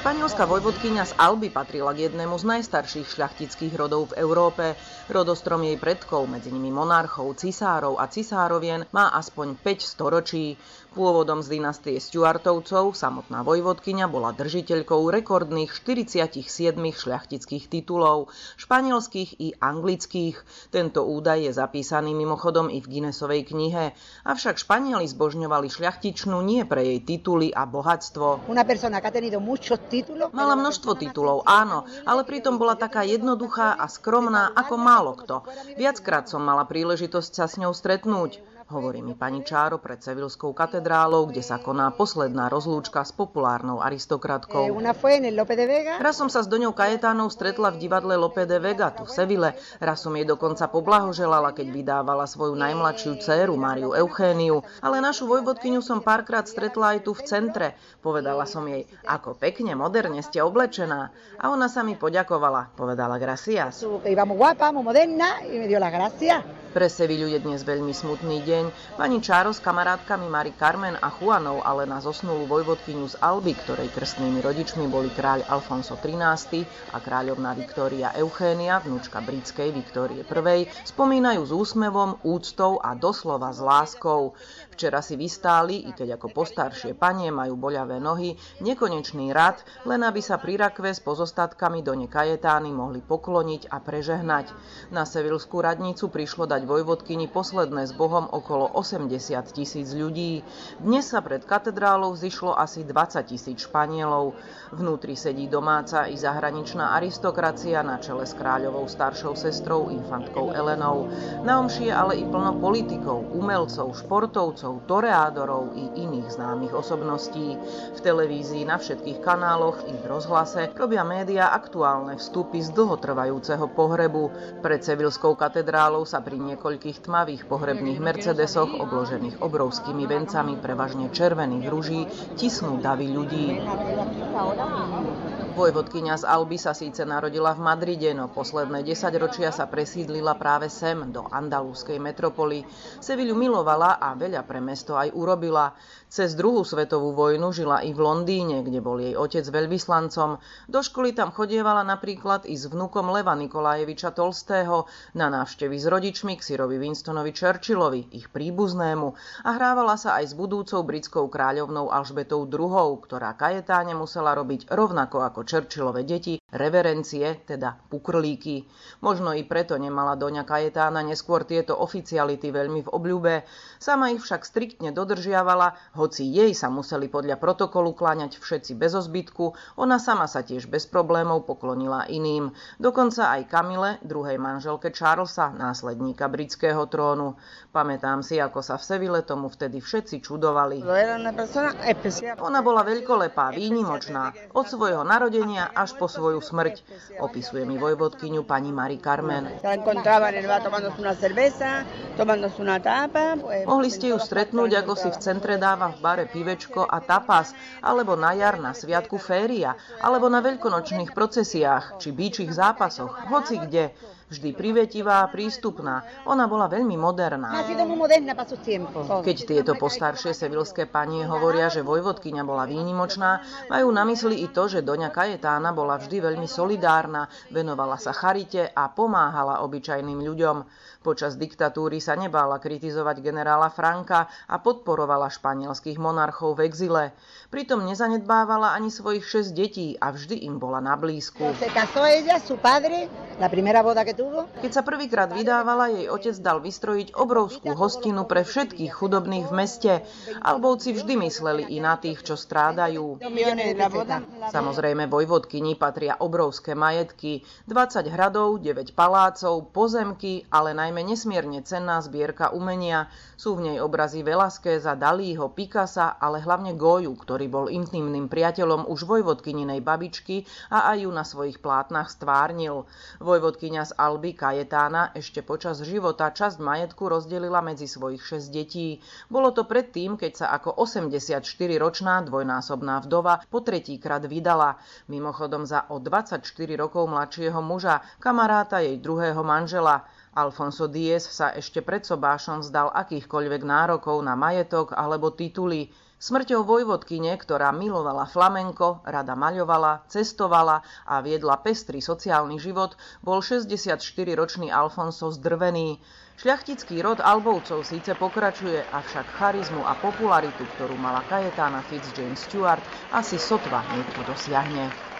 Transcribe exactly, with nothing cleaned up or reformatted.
Španielská vojvodkyňa z Alby patrila k jednému z najstarších šľachtických rodov v Európe. Rodostrom jej predkov, medzi nimi monarchov, cisárov a cisárovien, má aspoň päť storočí. Pôvodom z dynastie Stuartovcov samotná vojvodkyňa bola držiteľkou rekordných štyridsaťsedem šľachtických titulov, španielských i anglických. Tento údaj je zapísaný mimochodom i v Guinnessovej knihe. Avšak Španieli zbožňovali šľachtičnu nie pre jej tituly a bohatstvo. Mala množstvo titulov, áno, ale pritom bola taká jednoduchá a skromná ako málo kto. Viackrát som mala príležitosť sa s ňou stretnúť. Hovorí mi pani Cháro pred Sevilskou katedrálou, kde sa koná posledná rozlúčka s populárnou aristokratkou. Raz som sa s Doňou Kajetánou stretla v divadle Lope de Vega tu v Sevile. Raz som jej dokonca poblahoželala, keď vydávala svoju najmladšiu dcéru Máriu Eugéniu. Ale našu vojvodkyňu som párkrát stretla aj tu v centre. Povedala som jej, ako pekne, moderne ste oblečená. A ona sa mi poďakovala. Povedala gracias. Pre Sevilu je dnes veľmi smutný deň. Pani Cháro s kamarátkami Mari Carmen a Juanou ale na zosnulú vojvodkyňu z Alby, ktorej krstnými rodičmi boli kráľ Alfonso trinásty a kráľovná Viktória Eugénia, vnúčka britskej Viktórie prvej, spomínajú s úsmevom, úctou a doslova s láskou. Včera si vystáli, i keď ako postaršie panie majú boľavé nohy, nekonečný rad, len aby sa pri rakve s pozostatkami Done Kajetány mohli pokloniť a prežehnať. Na sevilskú radnicu prišlo dať vojvodkyni posledné s Bohom okolo osemdesiat tisíc ľudí. Dnes sa pred katedrálou zišlo asi dvadsať tisíc Španielov. Vnútri sedí domáca i zahraničná aristokracia na čele s kráľovou staršou sestrou infantkou Elenou. Na omši je ale i plno politikov, umelcov, športovcov, toreádorov i iných známych osobností. V televízii, na všetkých kanáloch i v rozhlase robia médiá aktuálne vstupy z dlhotrvajúceho pohrebu. Pred Sevilskou katedrálou sa pri niekoľkých tmavých pohrebných Mercedesoch obložených obrovskými vencami prevažne červených ruží tisnú davy ľudí. Vojvodkyňa z Alby sa síce narodila v Madride, no posledné desaťročia sa presídlila práve sem, do andalúskej metropoly. Sevilu milovala a veľa pre mesto aj urobila. Cez druhú svetovú vojnu žila i v Londýne, kde bol jej otec veľvyslancom. Do školy tam chodievala napríklad i s vnukom Leva Nikolajeviča Tolstého, na návštevy s rodičmi k sirovi Winstonovi Churchillovi, ich príbuznému, a hrávala sa aj s budúcou britskou kráľovnou Alžbetou druhou, ktorá Kajetáne musela robiť rovnako ako Churchillove deti reverencie, teda pukrlíky. Možno i preto nemala Doňa Kajetána neskôr tieto oficiality veľmi v obľúbe. Sama ich však striktne dodržiavala, hoci jej sa museli podľa protokolu kláňať všetci bez ozbytku, ona sama sa tiež bez problémov poklonila iným. Dokonca aj Camille, druhej manželke Charlesa, následníka britského trónu. Pamätám si, ako sa v Sevile tomu vtedy všetci čudovali. Ona bola veľkolepá, výnimočná, od svojho narodenia až po svoju smrť, opisuje mi vojvodkyňu pani Mari Carmen. Mohli ste ju stretnúť, ako si v centre dáva v bare pivečko a tapas, alebo na jar na sviatku féria, alebo na veľkonočných procesiách či bíčich zápasoch, hoci kde. Vždy privetivá a prístupná. Ona bola veľmi moderná. Keď tieto postaršie sevilské panie hovoria, že vojvodkyňa bola výnimočná, majú na mysli i to, že Doňa Kajetána bola vždy veľmi solidárna, venovala sa charite a pomáhala obyčajným ľuďom. Počas diktatúry sa nebála kritizovať generála Franka a podporovala španielských monarchov v exile. Pritom nezanedbávala ani svojich šesť detí a vždy im bola na blízku. Keď sa prvýkrát vydávala, jej otec dal vystrojiť obrovskú hostinu pre všetkých chudobných v meste. Albovci vždy mysleli i na tých, čo strádajú. Samozrejme, vojvodkyni patria obrovské majetky, dvadsať hradov, deväť palácov, pozemky, ale najmä nesmierne cenná zbierka umenia. Sú v nej obrazy Velázqueza, Dalího, Picassa, ale hlavne Goyu, ktorý bol intimným priateľom už vojvodkyninej babičky a aj ju na svojich plátnach stvárnil. Vojvodkyňa z Alby Kajetána ešte počas života časť majetku rozdelila medzi svojich šesť detí. Bolo to predtým, keď sa ako osemdesiatštyriročná dvojnásobná vdova po tretíkrát vydala. Mimochodom za o dvadsaťštyri rokov mladšieho muža, kamaráta jej druhého manžela. Alfonso Díez sa ešte pred sobášom vzdal akýchkoľvek nárokov na majetok alebo tituly. Smrťou vojvodkyne, ktorá milovala flamenko, rada maľovala, cestovala a viedla pestrý sociálny život, bol šesťdesiatštyriročný Alfonso zdrvený. Šľachtický rod Albovcov síce pokračuje, avšak charizmu a popularitu, ktorú mala Cayetana Fitz James Stuart, asi sotva niekto dosiahne.